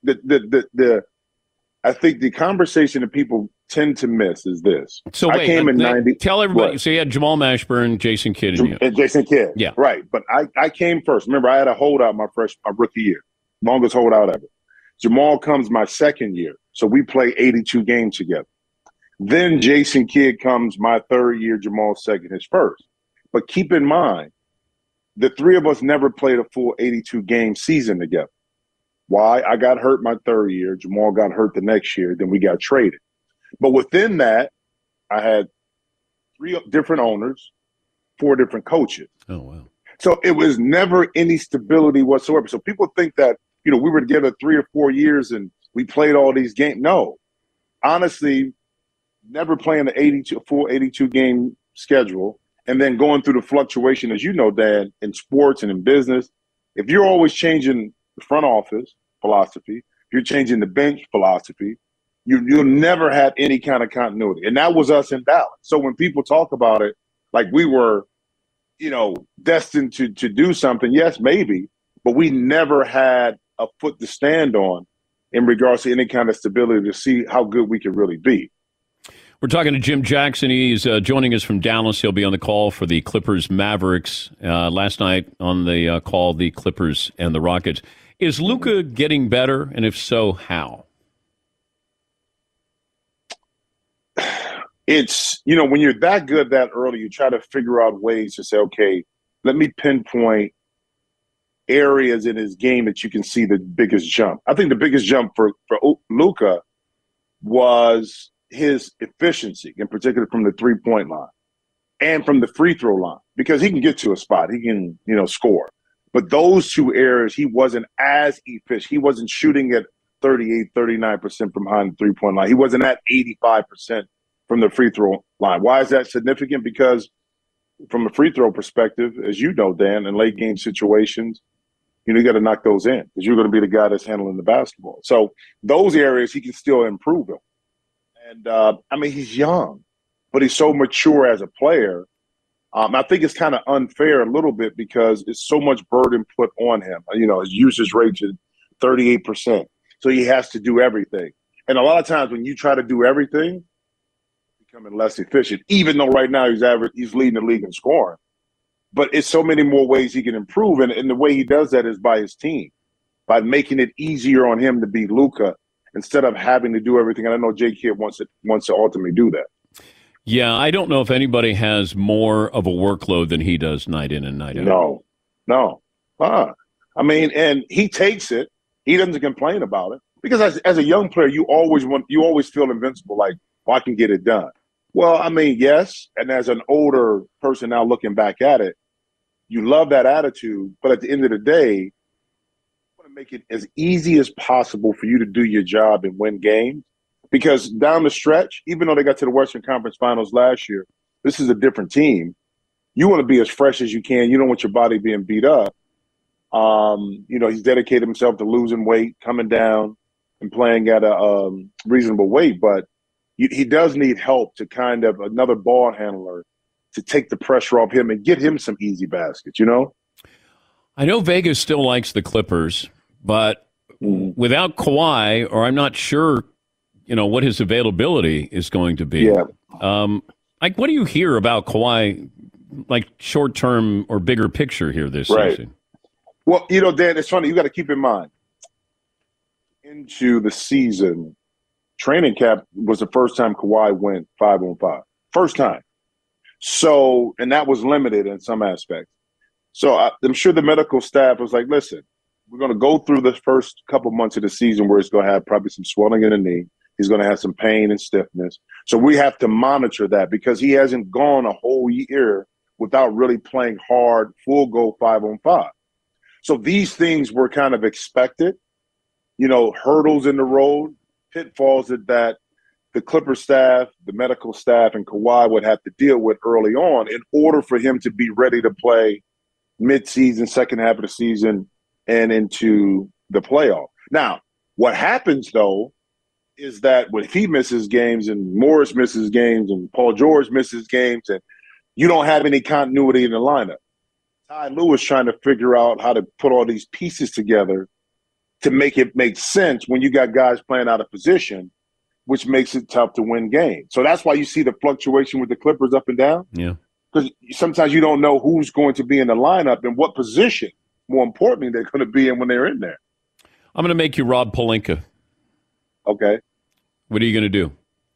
I think the conversation that people tend to miss is this. So wait, I came in 90. Tell everybody. What? So you had Jamal Mashburn, Jason Kidd, and you. And Jason Kidd. Yeah. Right. But I came first. Remember, I had a holdout my rookie year. Longest holdout ever. Jamal comes my second year. So we play 82 games together. Then Jason Kidd comes my third year, Jamal's second, his first. But keep in mind, the 3 of us never played a full 82-game season together. Why? I got hurt my third year. Jamal got hurt the next year. Then we got traded. But within that, I had 3 different owners, 4 different coaches. Oh, wow. So it was never any stability whatsoever. So people think that, we were together 3 or 4 years and we played all these games. No. Honestly, never playing a full 82-game schedule and then going through the fluctuation, as you know, Dan, in sports and in business. If you're always changing the front office philosophy, if you're changing the bench philosophy, you'll never have any kind of continuity. And that was us in Dallas. So when people talk about it like we were, destined to do something, yes, maybe, but we never had a foot to stand on in regards to any kind of stability to see how good we could really be. We're talking to Jim Jackson. He's joining us from Dallas. He'll be on the call for the Clippers-Mavericks. Last night on the call, the Clippers and the Rockets. Is Luka getting better? And if so, how? It's, when you're that good that early, you try to figure out ways to say, okay, let me pinpoint areas in his game that you can see the biggest jump. I think the biggest jump for Luka was his efficiency, in particular from the three-point line and from the free throw line, because he can get to a spot. He can, score. But those 2 areas, he wasn't as efficient. He wasn't shooting at 38, 39% from behind the three-point line. He wasn't at 85% from the free throw line. Why is that significant? Because from a free throw perspective, as you know, Dan, in late game situations, you got to knock those in because you're going to be the guy that's handling the basketball. So those areas he can still improve in. And, he's young, but he's so mature as a player. I think it's kind of unfair a little bit because it's so much burden put on him. His usage rate is 38%. So he has to do everything. And a lot of times when you try to do everything, becoming less efficient, even though right now he's leading the league in scoring. But it's so many more ways he can improve. And the way he does that is by his team, by making it easier on him to be Luka instead of having to do everything. And I know Jake Kidd wants to ultimately do that. Yeah, I don't know if anybody has more of a workload than he does night in and night out. No. And he takes it. He doesn't complain about it because as a young player, you always feel invincible, like, I can get it done. Well, yes. And as an older person now looking back at it, you love that attitude. But at the end of the day, you want to make it as easy as possible for you to do your job and win games. Because down the stretch, even though they got to the Western Conference Finals last year, this is a different team. You want to be as fresh as you can. You don't want your body being beat up. He's dedicated himself to losing weight, coming down, and playing at a reasonable weight. But he does need help to kind of another ball handler to take the pressure off him and get him some easy baskets, I know Vegas still likes the Clippers, but without Kawhi, or I'm not sure, what his availability is going to be. Yeah. What do you hear about Kawhi, like short-term or bigger picture here this season? Well, Dan, it's funny. You got to keep in mind, into the season, training camp was the first time Kawhi went 5-on-5. First time. So, and that was limited in some aspects. So I'm sure the medical staff was like, listen, we're going to go through the first couple months of the season where he's going to have probably some swelling in the knee. He's going to have some pain and stiffness. So we have to monitor that because he hasn't gone a whole year without really playing hard, full go 5-on-5. So these things were kind of expected, hurdles in the road, pitfalls that the Clippers staff, the medical staff, and Kawhi would have to deal with early on in order for him to be ready to play mid-season, second half of the season, and into the playoff. Now, what happens, though, is that when he misses games and Morris misses games and Paul George misses games and you don't have any continuity in the lineup, Ty Lue trying to figure out how to put all these pieces together to make it make sense when you got guys playing out of position, which makes it tough to win games. So that's why you see the fluctuation with the Clippers up and down. Yeah. Because sometimes you don't know who's going to be in the lineup and what position, more importantly, they're going to be in when they're in there. I'm going to make you Rob Pelinka. Okay. What are you going to do?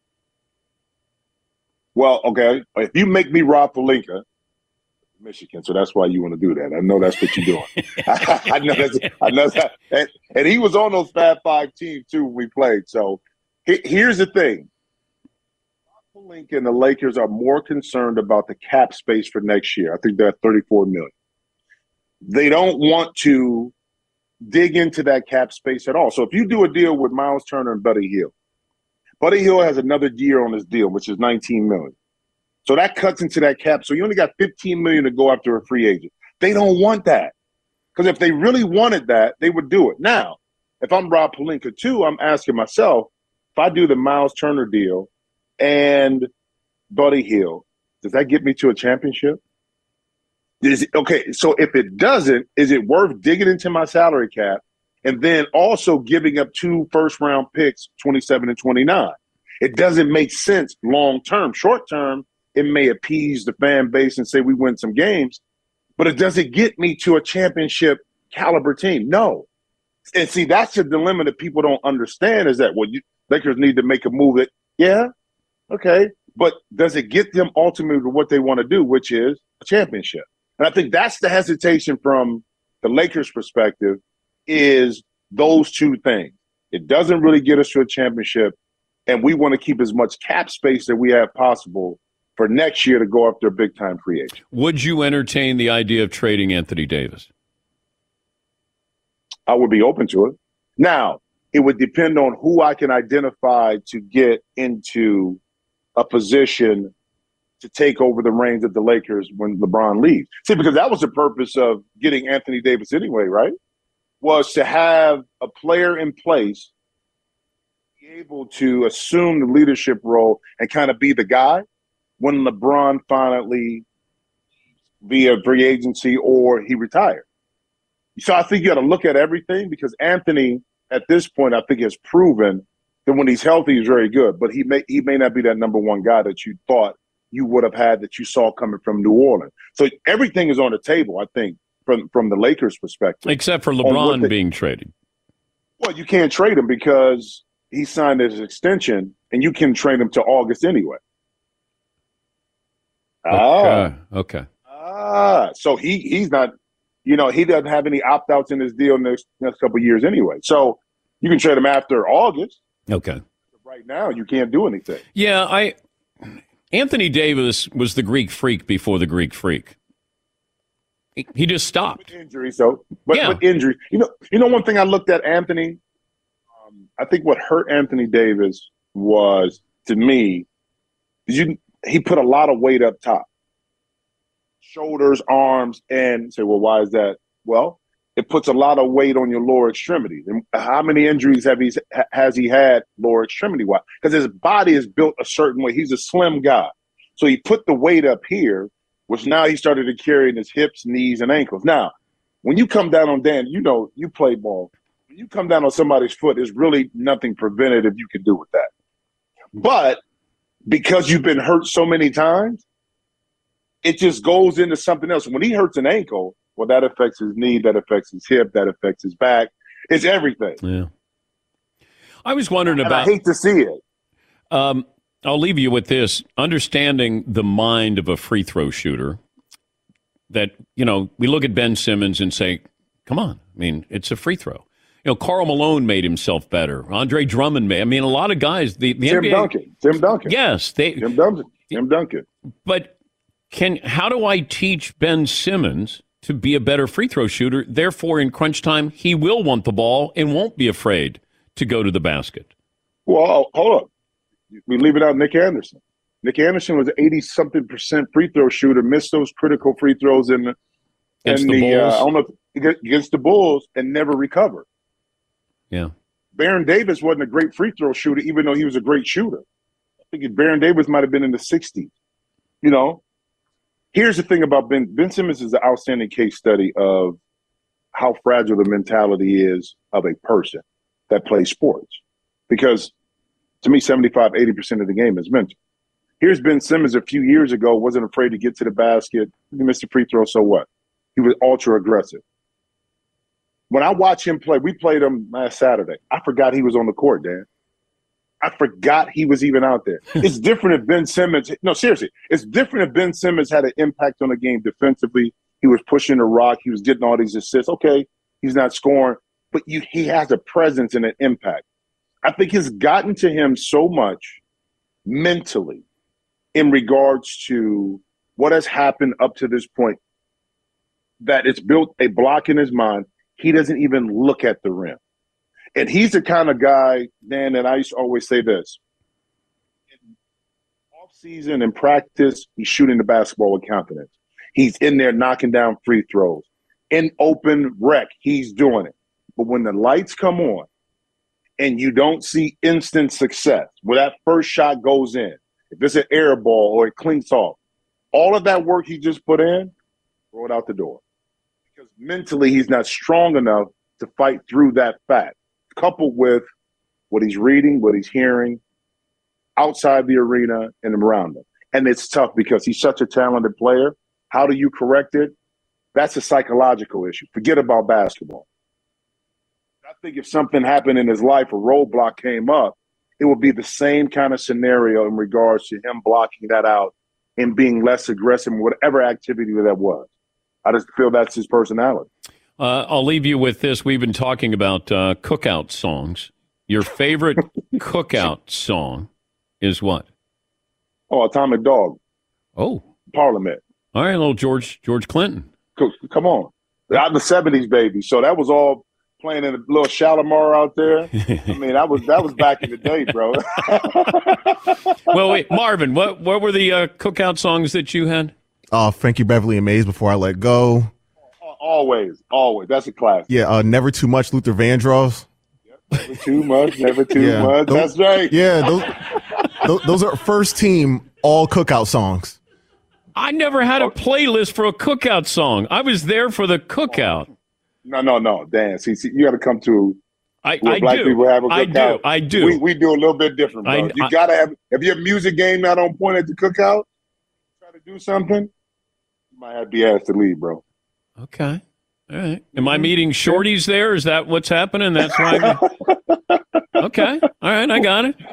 Well, okay. If you make me Rob Pelinka, Michigan, so that's why you want to do that. I know that's what you're doing. I know that. And he was on those Fab Five teams, too, when we played. So here's the thing. Rob Pelinka and the Lakers are more concerned about the cap space for next year. I think they're at $34 million. They don't want to dig into that cap space at all. So if you do a deal with Miles Turner and Buddy Hield has another year on his deal, which is $19 million. So that cuts into that cap. So you only got $15 million to go after a free agent. They don't want that. Because if they really wanted that, they would do it. Now, if I'm Rob Pelinka too, I'm asking myself, if I do the Miles Turner deal and Buddy Hield, does that get me to a championship? Okay, so if it doesn't, is it worth digging into my salary cap and then also giving up 2 first-round picks, 27 and 29? It doesn't make sense long-term. Short-term, it may appease the fan base and say we win some games, but it doesn't get me to a championship caliber team. No. And see, that's the dilemma that people don't understand is that, Lakers need to make a move that, yeah, okay, but does it get them ultimately to what they want to do, which is a championship? And I think that's the hesitation from the Lakers' perspective is those two things. It doesn't really get us to a championship, and we want to keep as much cap space that we have possible for next year to go after a big-time free agent. Would you entertain the idea of trading Anthony Davis? I would be open to it. Now, it would depend on who I can identify to get into a position to take over the reins of the Lakers when LeBron leaves. See, because that was the purpose of getting Anthony Davis anyway, right? Was to have a player in place be able to assume the leadership role and kind of be the guy when LeBron finally via free agency or he retired. So I think you got to look at everything because Anthony, at this point, I think has proven that when he's healthy, he's very good. But he may not be that number one guy that you thought you would have had that you saw coming from New Orleans. So everything is on the table, I think, from the Lakers' perspective. Except for LeBron being traded. Well, you can't trade him because he signed his extension, and you can trade him to August anyway. Okay. So he's not, he doesn't have any opt-outs in his deal in the next couple of years anyway. So you can trade him after August. Okay. Right now, you can't do anything. Yeah, Anthony Davis was the Greek freak before the Greek freak. He just stopped. With injury, with injury. One thing I looked at Anthony, I think what hurt Anthony Davis was, to me, he put a lot of weight up top. Shoulders, arms, and say, well, why is that? Well, it puts a lot of weight on your lower extremities. And how many injuries has he had lower extremity-wise? Because his body is built a certain way. He's a slim guy. So he put the weight up here, which now he started to carry in his hips, knees, and ankles. Now, when you come down on Dan, you play ball. When you come down on somebody's foot, there's really nothing preventative you can do with that. But because you've been hurt so many times, it just goes into something else. When he hurts an ankle, well, that affects his knee, that affects his hip, that affects his back. It's everything. Yeah. I was wondering about. I hate to see it. I'll leave you with this. Understanding the mind of a free throw shooter, that, we look at Ben Simmons and say, come on. I mean, it's a free throw. Karl Malone made himself better. Andre Drummond made. I mean, a lot of guys. The Tim NBA, Duncan. Yes. Tim Duncan. But how do I teach Ben Simmons to be a better free throw shooter? Therefore, in crunch time, he will want the ball and won't be afraid to go to the basket. Well, hold up. we leave it out Nick Anderson. Nick Anderson was 80-something% free throw shooter, missed those critical free throws against the Bulls and never recovered. Yeah. Baron Davis wasn't a great free throw shooter, even though he was a great shooter. I think Baron Davis might have been in the 60s. You know, here's the thing about Ben Simmons is an outstanding case study of how fragile the mentality is of a person that plays sports. Because to me, 75-80% of the game is mental. Here's Ben Simmons a few years ago, wasn't afraid to get to the basket. He missed a free throw, so what? He was ultra aggressive. When I watch him play, we played him last Saturday. I forgot he was on the court, Dan. I forgot he was even out there. It's different if Ben Simmons – no, seriously. It's different if Ben Simmons had an impact on the game defensively. He was pushing the rock. He was getting all these assists. Okay, he's not scoring, but he has a presence and an impact. I think it's gotten to him so much mentally in regards to what has happened up to this point that it's built a block in his mind. He doesn't even look at the rim. And he's the kind of guy, Dan, and I used to always say this. In off-season and practice, he's shooting the basketball with confidence. He's in there knocking down free throws. In open rec, he's doing it. But when the lights come on and you don't see instant success, where that first shot goes in, if it's an air ball or it clinks off, all of that work he just put in, throw it out the door. Because mentally he's not strong enough to fight through that fact, coupled with what he's reading, what he's hearing outside the arena and around him. And it's tough because he's such a talented player. How do you correct it? That's a psychological issue. Forget about basketball. I think if something happened in his life, a roadblock came up, it would be the same kind of scenario in regards to him blocking that out and being less aggressive in whatever activity that was. I just feel that's his personality. I'll leave you with this. We've been talking about cookout songs. Your favorite cookout song is what? Oh, Atomic Dog. Oh. Parliament. All right, little George Clinton. Come on. Out in the 70s, baby. So that was all playing in a little Shalimar out there. I mean, that was back in the day, bro. Well, wait, Marvin, what were the cookout songs that you had? Frankie Beverly and Maze, Before I Let Go. Always. That's a classic. Yeah, Never Too Much, Luther Vandross. Never too much. That's right. Yeah, those are first team all cookout songs. I never had a playlist for a cookout song. I was there for the cookout. No, Dan. See, you got to come to I black do. people have a cookout. I do. We do a little bit different, bro. You got to have. If your music game not on point at the cookout, try to do something, you might have to be asked to leave, bro. Okay. All right. Am I meeting shorties there? Is that what's happening? That's why. Okay. All right. I got it.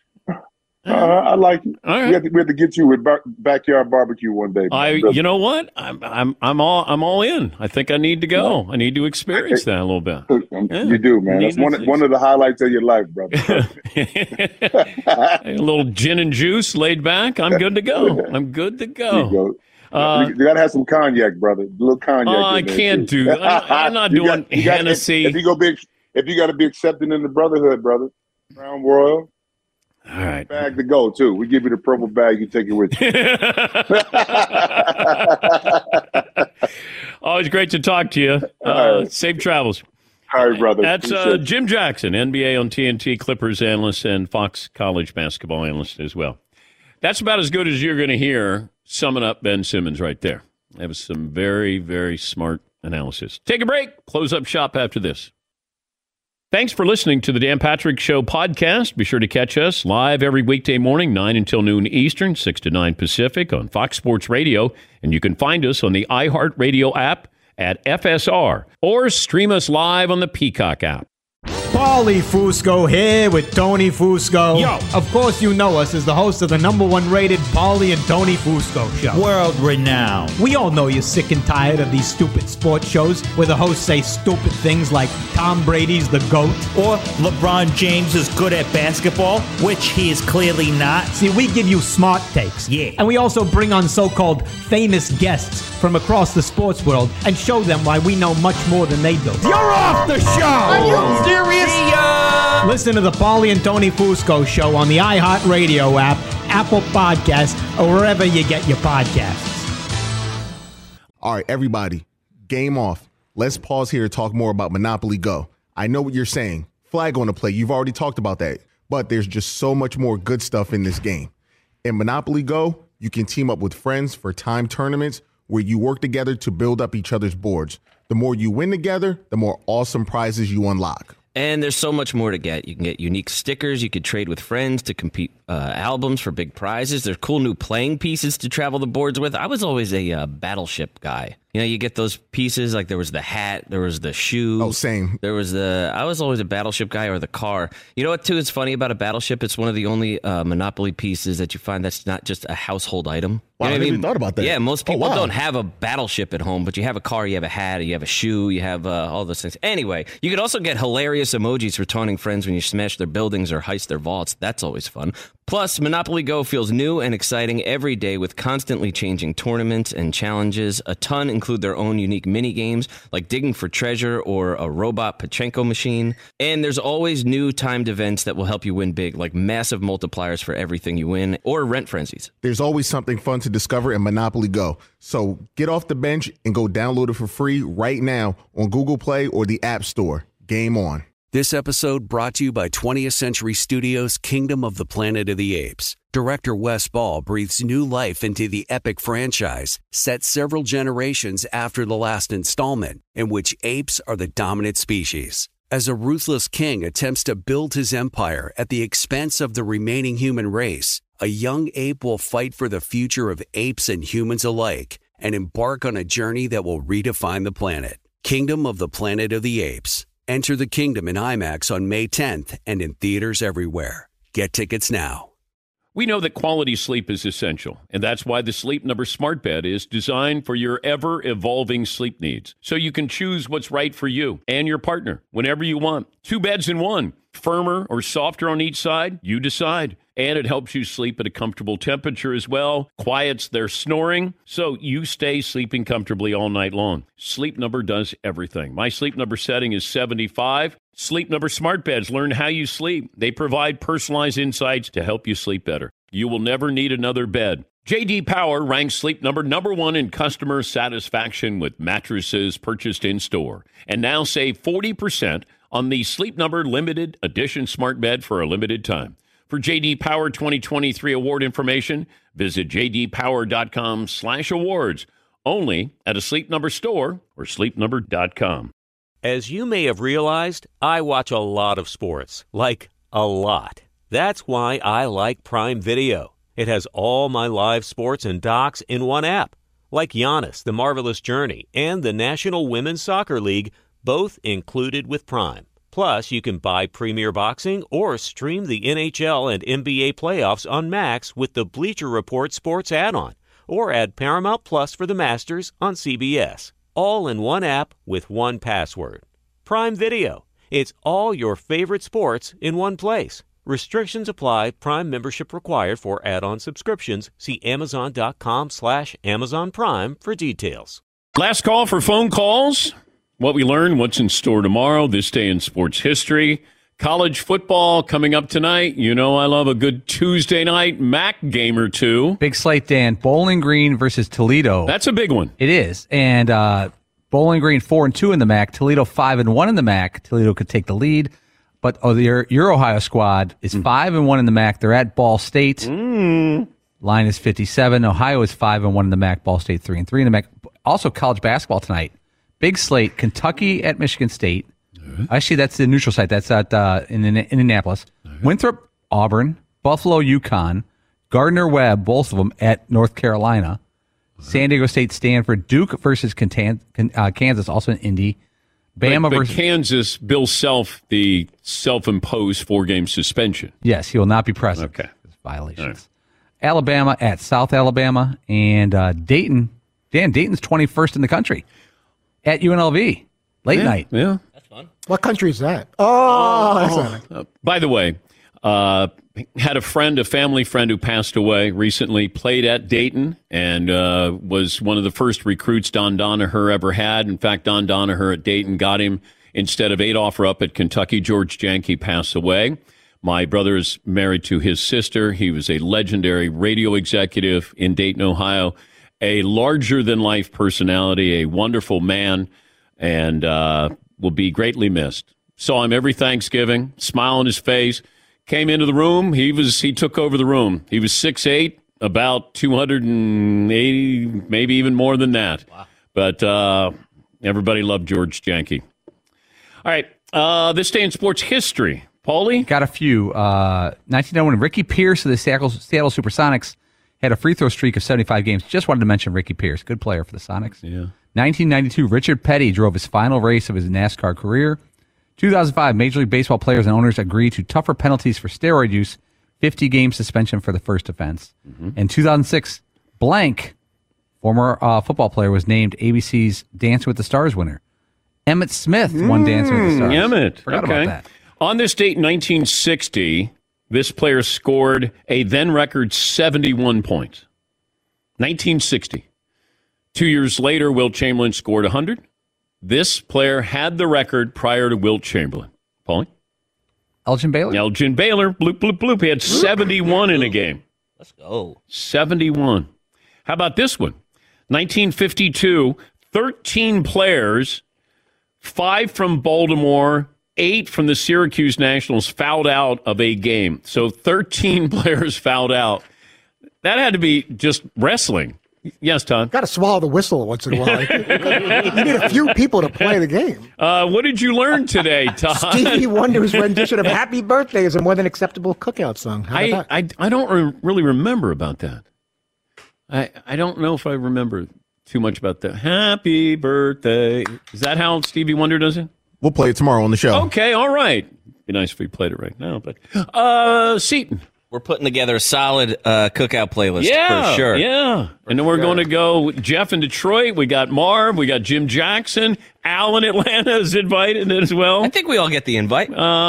I like it. All right. We have to get you with backyard barbecue one day. You know what? I'm all in. I think I need to go. I need to experience that a little bit. You do, man. That's one of the highlights of your life, brother. A little gin and juice, laid back. I'm good to go. You got to have some cognac, brother. A little cognac. Oh, I can't do that. I'm not doing Hennessy. If you got to be accepted in the brotherhood, brother, Crown Royal. All right. Bag to go, too. We give you the purple bag. You take it with you. Always great to talk to you. Safe travels. All right, brother. That's Jim Jackson, NBA on TNT, Clippers analyst, and Fox College basketball analyst as well. That's about as good as you're going to hear summing up Ben Simmons right there. That was some very, very smart analysis. Take a break. Close up shop after this. Thanks for listening to the Dan Patrick Show podcast. Be sure to catch us live every weekday morning, 9 until noon Eastern, 6 to 9 Pacific on Fox Sports Radio. And you can find us on the iHeartRadio app at FSR or stream us live on the Peacock app. Paulie Fusco here with Tony Fusco. Yo. Of course you know us as the host of the #1 rated Paulie and Tony Fusco show. World renowned. We all know you're sick and tired of these stupid sports shows where the hosts say stupid things like Tom Brady's the GOAT. Or LeBron James is good at basketball, which he is clearly not. See, we give you smart takes. Yeah. And we also bring on so-called famous guests from across the sports world and show them why we know much more than they do. You're off the show! Are you serious? See ya! Listen to the Paulie and Tony Fusco Show on the iHeartRadio app, Apple Podcasts, or wherever you get your podcasts. All right, everybody, game off. Let's pause here to talk more about Monopoly Go. I know what you're saying. Flag on the play. You've already talked about that. But there's just so much more good stuff in this game. In Monopoly Go, you can team up with friends for timed tournaments where you work together to build up each other's boards. The more you win together, the more awesome prizes you unlock. And there's so much more to get. You can get unique stickers. You could trade with friends to compete albums for big prizes. There's cool new playing pieces to travel the boards with. I was always a Battleship guy. You know, you get those pieces, like there was the hat, there was the shoe. Oh, same. I was always a Battleship guy, or the car. You know what, too, is funny about a Battleship? It's one of the only Monopoly pieces that you find that's not just a household item. Wow, You know I what never even thought about that. Yeah, most people wow. don't have a Battleship at home, but you have a car, you have a hat, you have a shoe, you have all those things. Anyway, you could also get hilarious emojis for taunting friends when you smash their buildings or heist their vaults. That's always fun. Plus, Monopoly Go feels new and exciting every day with constantly changing tournaments and challenges. A ton include their own unique mini games like digging for treasure or a robot Pachinko machine. And there's always new timed events that will help you win big, like massive multipliers for everything you win or rent frenzies. There's always something fun to discover in Monopoly Go. So get off the bench and go download it for free right now on Google Play or the App Store. Game on. This episode brought to you by 20th Century Studios' Kingdom of the Planet of the Apes. Director Wes Ball breathes new life into the epic franchise, set several generations after the last installment, in which apes are the dominant species. As a ruthless king attempts to build his empire at the expense of the remaining human race, a young ape will fight for the future of apes and humans alike and embark on a journey that will redefine the planet. Kingdom of the Planet of the Apes. Enter the kingdom in IMAX on May 10th and in theaters everywhere. Get tickets now. We know that quality sleep is essential, and that's why the Sleep Number Smart Bed is designed for your ever-evolving sleep needs, so you can choose what's right for you and your partner whenever you want. 2 beds in one, firmer or softer on each side, you decide. And it helps you sleep at a comfortable temperature as well, quiets their snoring, so you stay sleeping comfortably all night long. Sleep Number does everything. My Sleep Number setting is 75. Sleep Number Smart Beds learn how you sleep. They provide personalized insights to help you sleep better. You will never need another bed. J.D. Power ranks Sleep Number #1 in customer satisfaction with mattresses purchased in-store. And now save 40% on the Sleep Number Limited Edition Smart Bed for a limited time. For J.D. Power 2023 award information, visit jdpower.com/awards. Only at a Sleep Number store or sleepnumber.com. As you may have realized, I watch a lot of sports, like a lot. That's why I like Prime Video. It has all my live sports and docs in one app, like Giannis, The Marvelous Journey, and the National Women's Soccer League, both included with Prime. Plus, you can buy Premier Boxing or stream the NHL and NBA playoffs on Max with the Bleacher Report Sports add-on, or add Paramount Plus for the Masters on CBS. All in one app with one password. Prime Video. It's all your favorite sports in one place. Restrictions apply. Prime membership required for add-on subscriptions. See Amazon.com/Amazon Prime for details. Last call for phone calls. What we learned, what's in store tomorrow, this day in sports history. College football coming up tonight. You know I love a good Tuesday night MAC game or two. Big slate, Dan. Bowling Green versus Toledo. That's a big one. It is. And Bowling Green 4-2 in the MAC. Toledo 5-1 in the MAC. Toledo could take the lead. But your Ohio squad is 5-1 in the MAC. They're at Ball State. Line is 57. Ohio is 5-1 in the MAC. Ball State 3-3 in the MAC. Also college basketball tonight. Big slate. Kentucky at Michigan State. Actually, that's the neutral site. That's at in Indianapolis. Winthrop, Auburn, Buffalo, UConn, Gardner-Webb, both of them at North Carolina. San Diego State, Stanford, Duke versus Kansas, also in Indy. Bama but versus Kansas, Bill Self, the self-imposed 4-game suspension. Yes, he will not be present. Okay. Violations. Right. Alabama at South Alabama, and Dayton. Dan, Dayton's 21st in the country at UNLV. Late night. Yeah. What country is that? Oh. By the way, had a family friend who passed away recently, played at Dayton, and was one of the first recruits Don Danaher ever had. In fact, Don Danaher at Dayton got him instead of Adolph Rupp at Kentucky. George Janke passed away. My brother is married to his sister. He was a legendary radio executive in Dayton, Ohio, a larger-than-life personality, a wonderful man, and will be greatly missed. Saw him every Thanksgiving, smile on his face. Came into the room. He took over the room. He was 6'8", about 280, maybe even more than that. Wow. But everybody loved George Janke. All right, this day in sports history. Paulie? Got a few. 1991, Ricky Pierce of the Seattle Supersonics had a free throw streak of 75 games. Just wanted to mention Ricky Pierce. Good player for the Sonics. Yeah. 1992, Richard Petty drove his final race of his NASCAR career. 2005, Major League Baseball players and owners agreed to tougher penalties for steroid use, 50-game suspension for the first offense. Mm-hmm. In 2006, Blank, former football player, was named ABC's Dancing with the Stars winner. Emmitt Smith won Dancing with the Stars. Emmitt. Forgot about that. On this date in 1960, this player scored a then-record 71 points. 1960. 2 years later, Wilt Chamberlain scored 100. This player had the record prior to Wilt Chamberlain. Paulie? Elgin Baylor? Elgin Baylor. Bloop, bloop, bloop. He had 71 in a game. Let's go. 71. How about this one? 1952, 13 players, 5 from Baltimore, 8 from the Syracuse Nationals fouled out of a game. So 13 players fouled out. That had to be just wrestling. Yes, Todd? Got to swallow the whistle once in a while. You need a few people to play the game. What did you learn today, Todd? Stevie Wonder's rendition of Happy Birthday is a more than acceptable cookout song. I don't really remember about that. I don't know if I remember too much about that. Happy Birthday. Is that how Stevie Wonder does it? We'll play it tomorrow on the show. Okay, all right. Be nice if we played it right now. But Seton. We're putting together a solid cookout playlist for sure. Yeah. And then we're going to go Jeff in Detroit. We got Marv. We got Jim Jackson. Al in Atlanta is invited as well. I think we all get the invite.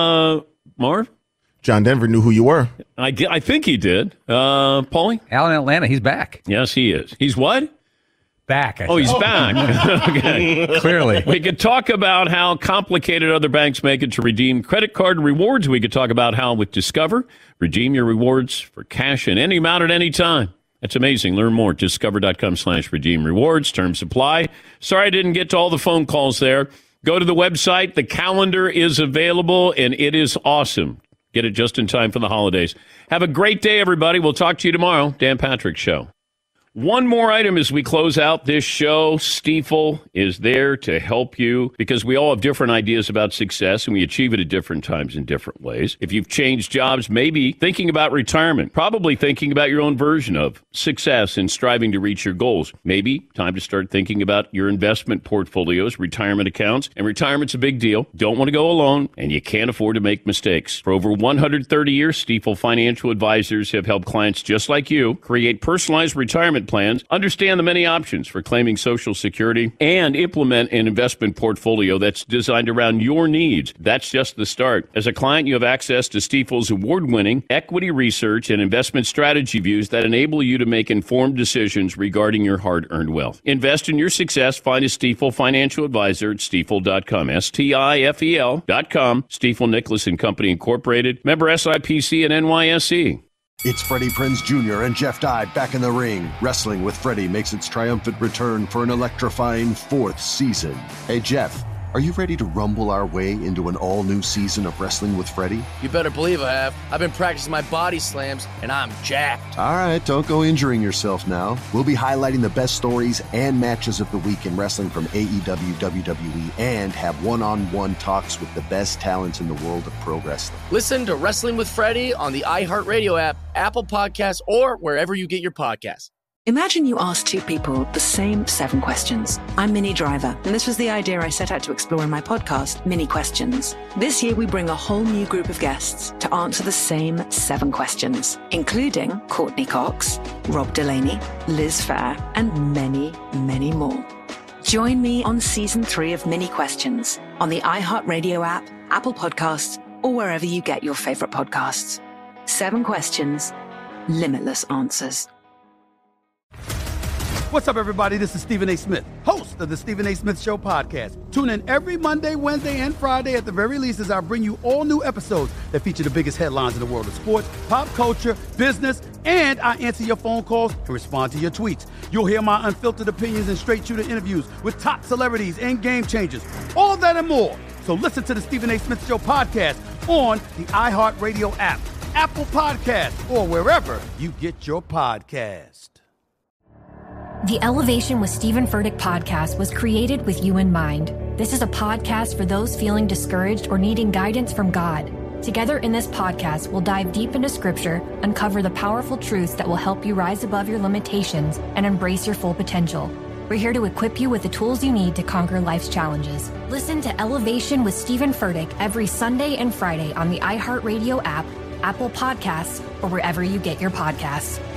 Marv? John Denver knew who you were. I think he did. Paulie? Al in Atlanta. He's back. Yes, he is. He's what? Back. He's back. Okay. Clearly. We could talk about how complicated other banks make it to redeem credit card rewards. We could talk about how with Discover, redeem your rewards for cash in any amount at any time. That's amazing. Learn more at discover.com/redeem rewards. Terms apply. Sorry I didn't get to all the phone calls there. Go to the website. The calendar is available, and it is awesome. Get it just in time for the holidays. Have a great day, everybody. We'll talk to you tomorrow. Dan Patrick Show. One more item as we close out this show. Stifel is there to help you because we all have different ideas about success and we achieve it at different times in different ways. If you've changed jobs, maybe thinking about retirement, probably thinking about your own version of success and striving to reach your goals. Maybe time to start thinking about your investment portfolios, retirement accounts, and retirement's a big deal. Don't want to go alone and you can't afford to make mistakes. For over 130 years, Stifel Financial Advisors have helped clients just like you create personalized retirement plans, understand the many options for claiming Social Security, and implement an investment portfolio that's designed around your needs. That's just the start. As a client, you have access to Stifel's award-winning equity research and investment strategy views that enable you to make informed decisions regarding your hard-earned wealth. Invest in your success. Find a Stifel Financial Advisor at stifel.com. STIFEL.com. Stifel Nicholas and Company Incorporated. Member SIPC and NYSE. It's Freddie Prinze Jr. and Jeff Dye back in the ring. Wrestling with Freddie makes its triumphant return for an electrifying 4th season. Hey, Jeff, are you ready to rumble our way into an all-new season of Wrestling with Freddie? You better believe I have. I've been practicing my body slams, and I'm jacked. All right, don't go injuring yourself now. We'll be highlighting the best stories and matches of the week in wrestling from AEW, WWE, and have one-on-one talks with the best talents in the world of pro wrestling. Listen to Wrestling with Freddie on the iHeartRadio app, Apple Podcasts, or wherever you get your podcasts. Imagine you ask two people the same 7 questions. I'm Minnie Driver, and this was the idea I set out to explore in my podcast, Minnie Questions. This year, we bring a whole new group of guests to answer the same 7 questions, including Courtney Cox, Rob Delaney, Liz Phair, and many, many more. Join me on Season 3 of Minnie Questions on the iHeartRadio app, Apple Podcasts, or wherever you get your favorite podcasts. 7 questions, limitless answers. What's up, everybody? This is Stephen A. Smith, host host of the Stephen A. Smith Show podcast. Tune in every Monday, Wednesday, and Friday at the very least as I bring you all new episodes that feature the biggest headlines in the world of sports, pop culture, business, and I answer your phone calls and respond to your tweets. You'll hear my unfiltered opinions and straight-shooter interviews with top celebrities and game changers. All of that and more. So listen to the Stephen A. Smith Show podcast on the iHeartRadio app, Apple Podcasts, or wherever you get your podcast. The Elevation with Stephen Furtick podcast was created with you in mind. This is a podcast for those feeling discouraged or needing guidance from God. Together in this podcast, we'll dive deep into Scripture, uncover the powerful truths that will help you rise above your limitations and embrace your full potential. We're here to equip you with the tools you need to conquer life's challenges. Listen to Elevation with Stephen Furtick every Sunday and Friday on the iHeartRadio app, Apple Podcasts, or wherever you get your podcasts.